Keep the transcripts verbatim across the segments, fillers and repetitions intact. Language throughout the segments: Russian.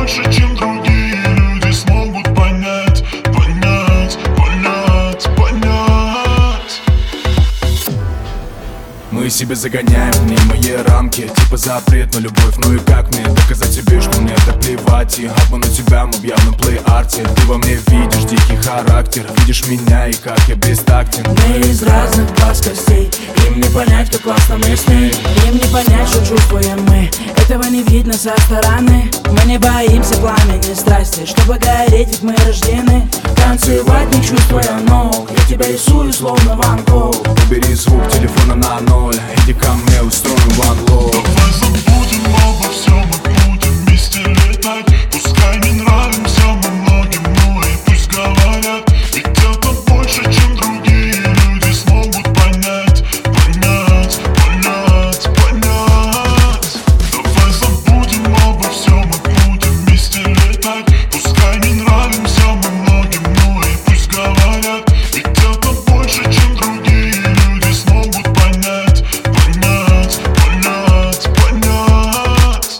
больше, чем другие люди смогут понять, понять, понять, понять. Мы себе загоняем мнимые рамки, типа запрет на любовь. Ну и как мне доказать тебе, что мне так плевать? И обману тебя мы в явном плей-арте. Ты во мне видишь дикий характер, видишь меня и как я бестактен. Мы из разных плоскостей, им не понять, как классно мы с ней. Им не понять, что чувствуем мы, этого не видно со стороны. Мы не боимся пламени страсти, чтобы гореть, ведь мы рождены танцевать, не чувствуя ног. Я тебя рисую, словно Ван Гог. Убери звук телефона на ноль, иди ко мне, устроим ван лов. Давай забудем обо всем и будем вместе летать. Пускай не нравимся мы многим, ну и пусть говорят. Ведь это больше, чем другие люди смогут понять, понять, понять, понять. Давай забудем обо всем и будем вместе летать. Пускай не нравимся мы многим, ну и пусть говорят. Ведь это больше, чем другие люди смогут понять, понять, понять, понять.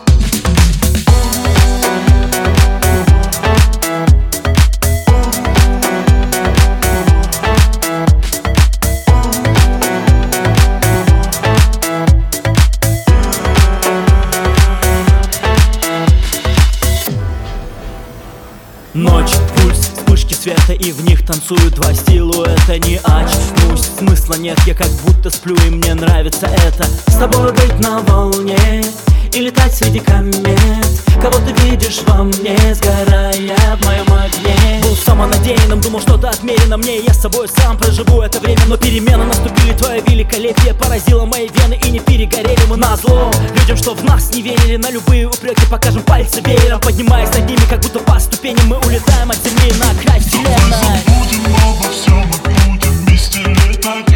Ночь, пульс, вспышки света, и в них танцуют два силуэта. Не очнусь, смысла нет, я как будто сплю, и мне нравится это. С тобой быть на волне и летать среди комет. Кого ты видишь во мне, сгорая в моем огне. Был самонадеянным, думал, что-то отмерено мне, я с собой сам проживу это время. Но перемены наступили, твое великолепие поразило мои вены, и не перегорели мы назло людям, что в нас не верили. На любые упреки покажем пальцы веером, поднимаясь над ними, как будто по ступеням мы улетаем от земли на край вселенной. Давай забудем обо всем и будем вместе летать.